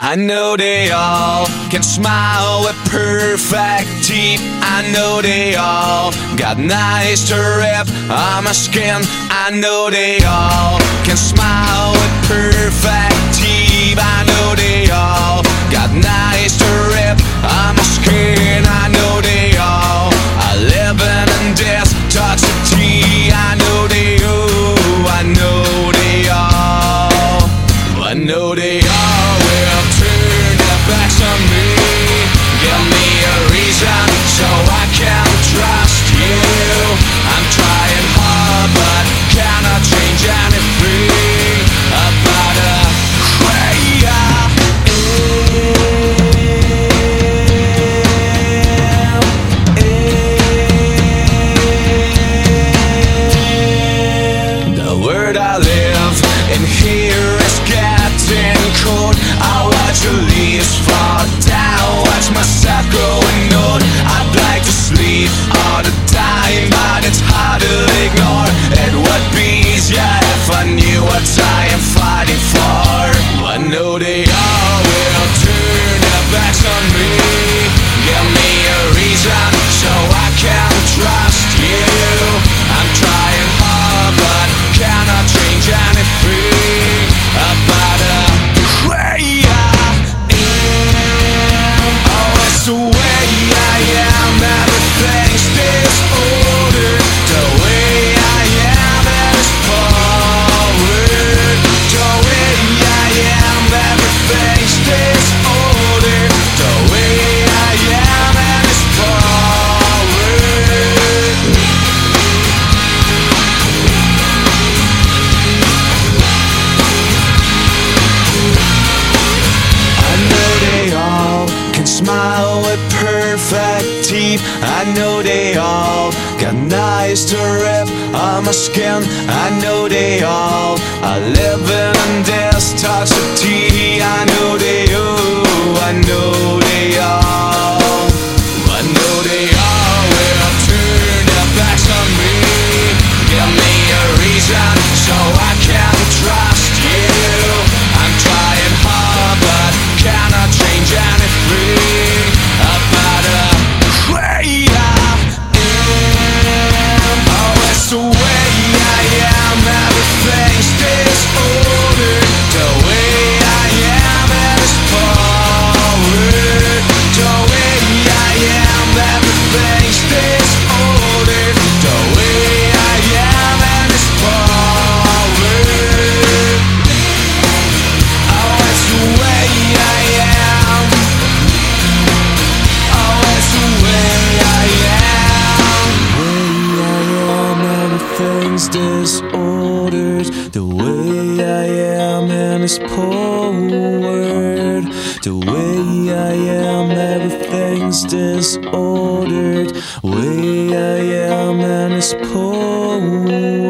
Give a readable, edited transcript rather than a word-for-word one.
I know they all can smile with perfect teeth. I know they all got nice drip on my skin. I know they all can smile with perfect teeth. I know they all got nice drip on my skin. I know they all are living in this toxicity. I know they all, I know they all, I know they all will turn their backs on me. Give me a reason so I can trust you. I'm trying hard but cannot change anything about a the world I live in here is getting cold. I watch the leaves fall down, watch myself growing old. I'd like to sleep all the time, but it's hard to ignore. It would be easier if I knew what I am fighting for. I know they all will turn their backs on me. Give me a reason so I can trust you. I'm trying hard but cannot change anything about a way I am. Oh, it's the way I am. Everything's disordered. The way I am is forward. The way I am. Everything's disordered. The way I am is forward. I know they all can smile with perfect teeth. I know they all got nice drip on my skin. I know they all are living in this toxicity. I know they all, I know they all, I know they all will turn their backs on me. Give me a reason so I can trust you. I'm trying hard but cannot change anything about a way I am. Oh, it's the way I am. Everything's disordered. The way I am is forward. The way I am. Everything's disordered. The way I am is forward. Oh, it's the way I am. Oh, it's the way I am. Everything's disordered. The way I am and it's forward. The way I am, everything's disordered. Way I am and it's forward.